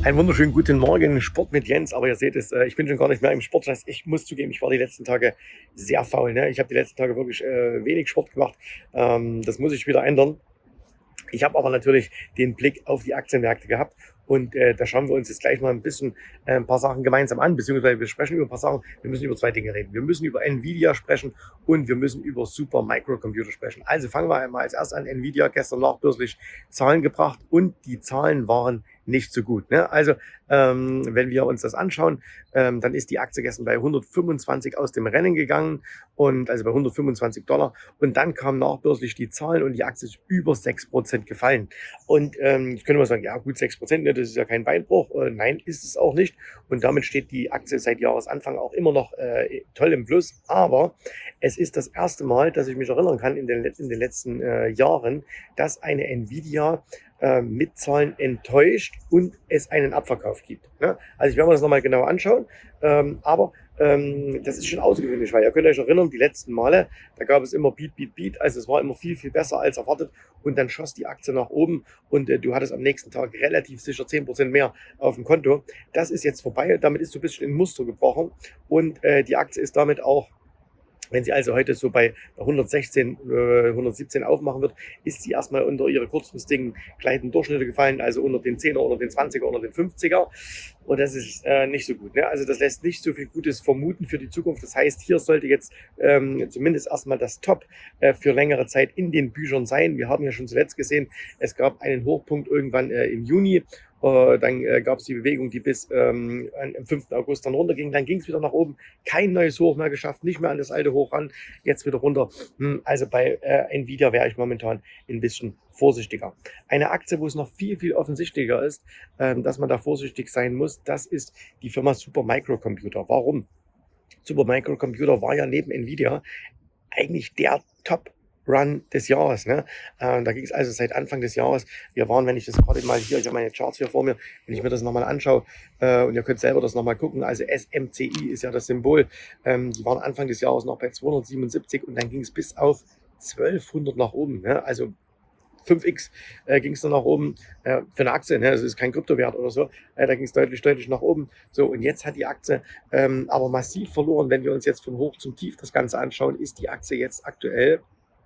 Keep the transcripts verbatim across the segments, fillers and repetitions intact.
Einen wunderschönen guten Morgen, Sport mit Jens. Aber ihr seht es, äh, ich bin schon gar nicht mehr im Sport. Das heißt, ich muss zugeben, ich war die letzten Tage sehr faul. Ne? Ich habe die letzten Tage wirklich äh, wenig Sport gemacht. Ähm, das muss ich wieder ändern. Ich habe aber natürlich den Blick auf die Aktienmärkte gehabt und äh, da schauen wir uns jetzt gleich mal ein bisschen äh, ein paar Sachen gemeinsam an, beziehungsweise wir sprechen über ein paar Sachen. Wir müssen über zwei Dinge reden. Wir müssen über Nvidia sprechen und wir müssen über Super Microcomputer sprechen. Also fangen wir einmal als erstes an. Nvidia gestern nachbörslich Zahlen gebracht und die Zahlen waren nicht so gut. Ne? Also ähm, wenn wir uns das anschauen, ähm, dann ist die Aktie gestern bei hundertfünfundzwanzig aus dem Rennen gegangen und also bei hundertfünfundzwanzig Dollar und dann kamen nachbörslich die Zahlen und die Aktie ist über sechs Prozent gefallen. Und ähm, ich könnte mal sagen, ja gut, sechs Prozent, ne, das ist ja kein Beinbruch. Äh, nein, ist es auch nicht. Und damit steht die Aktie seit Jahresanfang auch immer noch äh, toll im Plus. Aber es ist das erste Mal, dass ich mich erinnern kann in den, in den letzten äh, Jahren, dass eine Nvidia äh, mit Zahlen enttäuscht und es einen Abverkauf gibt. Ne? Also ich werde mir das nochmal genau anschauen. Ähm, aber ähm, das ist schon außergewöhnlich, weil ihr könnt euch erinnern, die letzten Male, da gab es immer Beat, Beat, Beat. Also es war immer viel, viel besser als erwartet. Und dann schoss die Aktie nach oben und äh, du hattest am nächsten Tag relativ sicher zehn Prozent mehr auf dem Konto. Das ist jetzt vorbei. Damit ist so ein bisschen ein Muster gebrochen. Und äh, die Aktie ist damit auch, wenn sie also heute so bei hundertsechzehn, äh, hundertsiebzehn aufmachen wird, ist sie erstmal unter ihre kurzfristigen gleitenden Durchschnitte gefallen, also unter den zehner, unter den zwanziger, unter den fünfziger. Und das ist äh, nicht so gut. Ne? Also das lässt nicht so viel Gutes vermuten für die Zukunft. Das heißt, hier sollte jetzt ähm, zumindest erstmal das Top äh, für längere Zeit in den Büchern sein. Wir haben ja schon zuletzt gesehen, es gab einen Hochpunkt irgendwann äh, im Juni. Uh, dann äh, gab es die Bewegung, die bis ähm, am fünften August dann runterging. Dann ging es wieder nach oben. Kein neues Hoch mehr geschafft, nicht mehr an das alte Hoch ran. Jetzt wieder runter. Hm, also bei äh, Nvidia wäre ich momentan ein bisschen vorsichtiger. Eine Aktie, wo es noch viel, viel offensichtlicher ist, ähm, dass man da vorsichtig sein muss, das ist die Firma Super Microcomputer. Warum? Super Microcomputer war ja neben Nvidia eigentlich der Top Run des Jahres. Ne? Äh, da ging es also seit Anfang des Jahres. Wir waren, wenn ich das gerade mal hier, ich habe meine Charts hier vor mir, wenn ich mir das nochmal anschaue äh, und ihr könnt selber das nochmal gucken, also S M C I ist ja das Symbol, ähm, die waren Anfang des Jahres noch bei zweihundertsiebenundsiebzig und dann ging es bis auf zwölfhundert nach oben. Ne? Also fünf x äh, ging es dann nach oben äh, für eine Aktie, ne? Das ist kein Kryptowert oder so, äh, da ging es deutlich, deutlich nach oben. So, und jetzt hat die Aktie ähm, aber massiv verloren. Wenn wir uns jetzt von hoch zum tief das Ganze anschauen, ist die Aktie jetzt aktuell,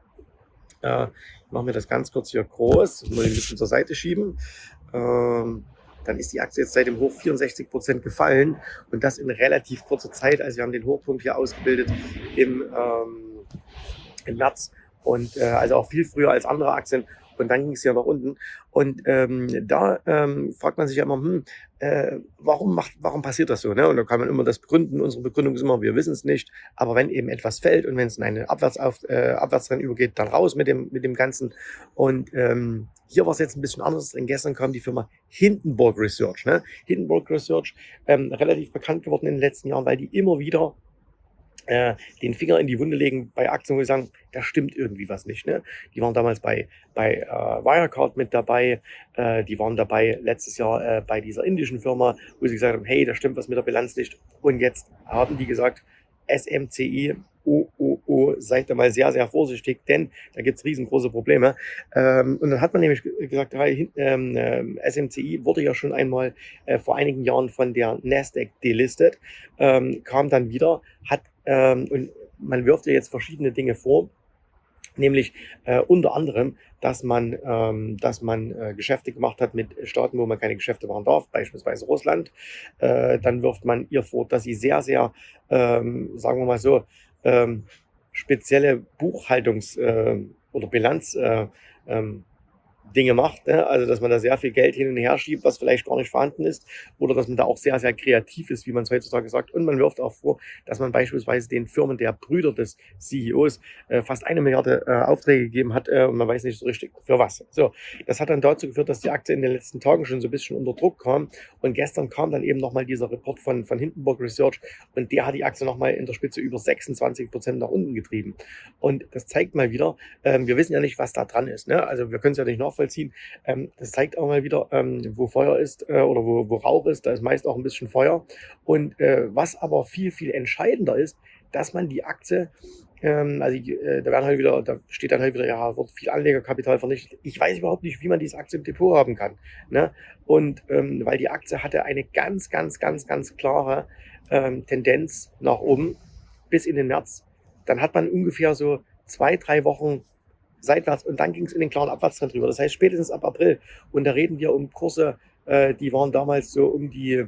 äh, ich mache mir das ganz kurz hier groß, muss ich ein bisschen zur Seite schieben, ähm, dann ist die Aktie jetzt seit dem Hoch vierundsechzig Prozent gefallen und das in relativ kurzer Zeit. Also wir haben den Hochpunkt hier ausgebildet im, ähm, im März und äh, also auch viel früher als andere Aktien. Und dann ging es ja nach unten. Und ähm, da ähm, fragt man sich ja immer, hm, äh, warum macht, warum passiert das so? Ne? Und da kann man immer das begründen. Unsere Begründung ist immer, wir wissen es nicht. Aber wenn eben etwas fällt und wenn es in eine Abwärts auf, äh, Abwärtstrend übergeht, dann raus mit dem, mit dem Ganzen. Und ähm, hier war es jetzt ein bisschen anders, denn gestern kam die Firma Hindenburg Research. Ne? Hindenburg Research, ähm, relativ bekannt geworden in den letzten Jahren, weil die immer wieder Äh, den Finger in die Wunde legen bei Aktien, wo wir sagen, da stimmt irgendwie was nicht. Ne? Die waren damals bei, bei äh, Wirecard mit dabei, äh, die waren dabei letztes Jahr äh, bei dieser indischen Firma, wo sie gesagt haben, hey, da stimmt was mit der Bilanz nicht. Und jetzt haben die gesagt, S M C I, oh, oh, oh, seid da mal sehr, sehr vorsichtig, denn da gibt es riesengroße Probleme. Ähm, und dann hat man nämlich gesagt, hey, ähm, äh, S M C I wurde ja schon einmal äh, vor einigen Jahren von der Nasdaq delistet, ähm, kam dann wieder, hat ähm, und man wirft ja jetzt verschiedene Dinge vor, nämlich äh, unter anderem, dass man, ähm, dass man äh, Geschäfte gemacht hat mit Staaten, wo man keine Geschäfte machen darf, beispielsweise Russland. Äh, dann wirft man ihr vor, dass sie sehr, sehr, ähm, sagen wir mal so, ähm, spezielle Buchhaltungs- äh, oder Bilanz äh, ähm, Dinge macht, ne? Also dass man da sehr viel Geld hin und her schiebt, was vielleicht gar nicht vorhanden ist, oder dass man da auch sehr, sehr kreativ ist, wie man es heutzutage sagt. Und man wirft auch vor, dass man beispielsweise den Firmen der Brüder des C E Os äh, fast eine Milliarde äh, Aufträge gegeben hat äh, und man weiß nicht so richtig für was. So, das hat dann dazu geführt, dass die Aktie in den letzten Tagen schon so ein bisschen unter Druck kam und gestern kam dann eben nochmal dieser Report von, von Hindenburg Research und der hat die Aktie nochmal in der Spitze über sechsundzwanzig Prozent nach unten getrieben. Und das zeigt mal wieder, ähm, wir wissen ja nicht, was da dran ist. Ne? Also wir können es ja nicht nachvollziehen. Ähm, das zeigt auch mal wieder, ähm, wo Feuer ist äh, oder wo, wo Rauch ist, da ist meist auch ein bisschen Feuer. Und äh, was aber viel, viel entscheidender ist, dass man die Aktie Ähm, also äh, da werden halt wieder, da steht dann halt wieder, ja, wird viel Anlegerkapital vernichtet. Ich weiß überhaupt nicht, wie man diese Aktie im Depot haben kann. Ne? Und ähm, weil die Aktie hatte eine ganz, ganz, ganz, ganz klare ähm, Tendenz nach oben bis in den März. Dann hat man ungefähr so zwei, drei Wochen seitwärts und dann ging es in den klaren Abwärtstrend rüber. Das heißt spätestens ab April. Und da reden wir um Kurse, äh, die waren damals so um die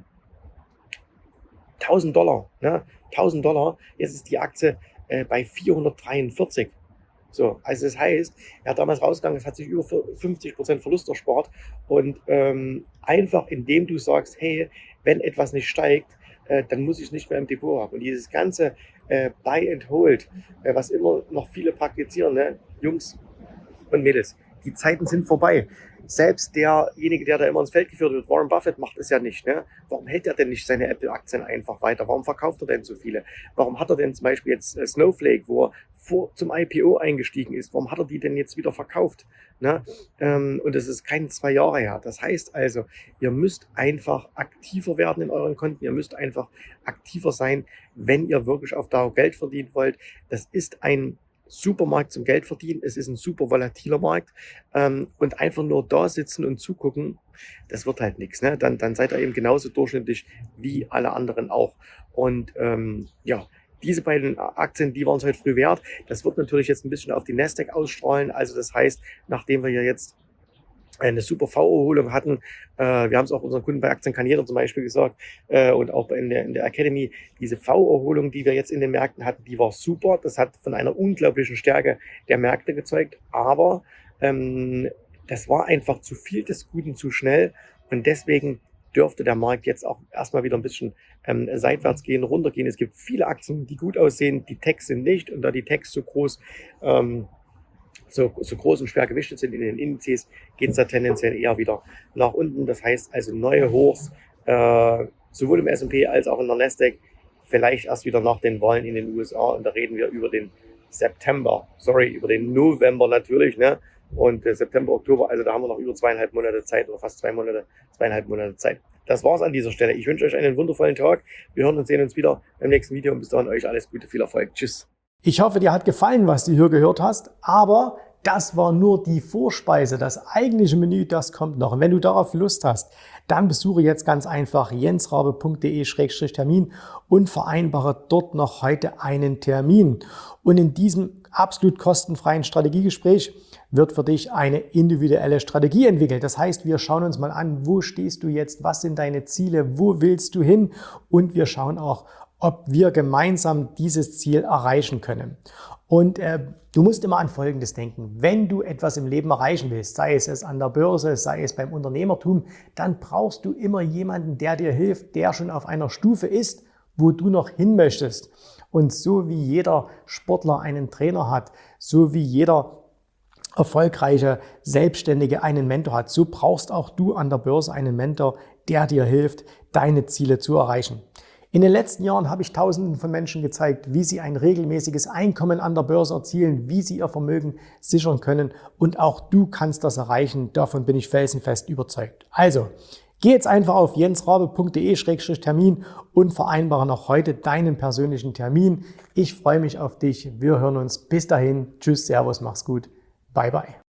tausend Dollar. Ne? tausend Dollar. Jetzt ist die Aktie äh, bei vierhundertdreiundvierzig. So, also das heißt, er hat damals rausgegangen, es hat sich über fünfzig Prozent Verlust erspart. Und ähm, einfach indem du sagst, hey, wenn etwas nicht steigt, äh, dann muss ich es nicht mehr im Depot haben. Und dieses ganze äh, Buy and Hold, äh, was immer noch viele praktizieren, ne? Jungs und Mädels, die Zeiten sind vorbei. Selbst derjenige, der da immer ins Feld geführt wird, Warren Buffett, macht es ja nicht. Ne? Warum hält er denn nicht seine Apple-Aktien einfach weiter? Warum verkauft er denn so viele? Warum hat er denn zum Beispiel jetzt äh, Snowflake, wo er vor, zum I P O eingestiegen ist, warum hat er die denn jetzt wieder verkauft? Ne? Ähm, und das ist keine zwei Jahre her. Das heißt also, ihr müsst einfach aktiver werden in euren Konten. Ihr müsst einfach aktiver sein, wenn ihr wirklich auf Dauer Geld verdienen wollt. Das ist ein Supermarkt zum Geld verdienen. Es ist ein super volatiler Markt. Ähm, und einfach nur da sitzen und zugucken, das wird halt nichts. Ne? Dann, dann seid ihr eben genauso durchschnittlich wie alle anderen auch. Und ähm, ja, diese beiden Aktien, die waren es heute früh wert. Das wird natürlich jetzt ein bisschen auf die Nasdaq ausstrahlen. Also das heißt, nachdem wir ja jetzt eine super V-Erholung hatten. Äh, wir haben es auch unseren Kunden bei Aktienkarriere zum Beispiel gesagt äh, und auch in der, in der Academy. Diese V-Erholung, die wir jetzt in den Märkten hatten, die war super. Das hat von einer unglaublichen Stärke der Märkte gezeugt. Aber ähm, das war einfach zu viel des Guten zu schnell. Und deswegen dürfte der Markt jetzt auch erstmal wieder ein bisschen ähm, seitwärts gehen, runtergehen. Es gibt viele Aktien, die gut aussehen. Die Techs sind nicht. Und da die Techs so groß ähm, So, so groß und schwer gewichtet sind in den Indizes, geht es da tendenziell eher wieder nach unten. Das heißt also neue Hochs, äh, sowohl im S und P als auch in der Nasdaq, vielleicht erst wieder nach den Wahlen in den U S A. Und da reden wir über den September, sorry, über den November natürlich, ne? Und äh, September, Oktober, also da haben wir noch über zweieinhalb Monate Zeit oder fast zwei Monate, zweieinhalb Monate Zeit. Das war's an dieser Stelle. Ich wünsche euch einen wundervollen Tag. Wir hören und sehen uns wieder beim nächsten Video und bis dahin euch alles Gute, viel Erfolg. Tschüss. Ich hoffe, dir hat gefallen, was du hier gehört hast, aber das war nur die Vorspeise. Das eigentliche Menü, das kommt noch. Und wenn du darauf Lust hast, dann besuche jetzt ganz einfach jensrabe punkt de Schrägstrich Termin und vereinbare dort noch heute einen Termin. Und in diesem absolut kostenfreien Strategiegespräch wird für dich eine individuelle Strategie entwickelt. Das heißt, wir schauen uns mal an, wo stehst du jetzt, was sind deine Ziele, wo willst du hin, und wir schauen auch, ob wir gemeinsam dieses Ziel erreichen können. Und äh, du musst immer an Folgendes denken: Wenn du etwas im Leben erreichen willst, sei es an der Börse, sei es beim Unternehmertum, dann brauchst du immer jemanden, der dir hilft, der schon auf einer Stufe ist, wo du noch hin möchtest. Und so wie jeder Sportler einen Trainer hat, so wie jeder erfolgreiche Selbstständige einen Mentor hat, so brauchst auch du an der Börse einen Mentor, der dir hilft, deine Ziele zu erreichen. In den letzten Jahren habe ich Tausenden von Menschen gezeigt, wie sie ein regelmäßiges Einkommen an der Börse erzielen, wie sie ihr Vermögen sichern können, und auch du kannst das erreichen. Davon bin ich felsenfest überzeugt. Also, geh jetzt einfach auf jensrabe punkt de Schrägstrich Termin und vereinbare noch heute deinen persönlichen Termin. Ich freue mich auf dich. Wir hören uns. Bis dahin. Tschüss, Servus, mach's gut. Bye, bye.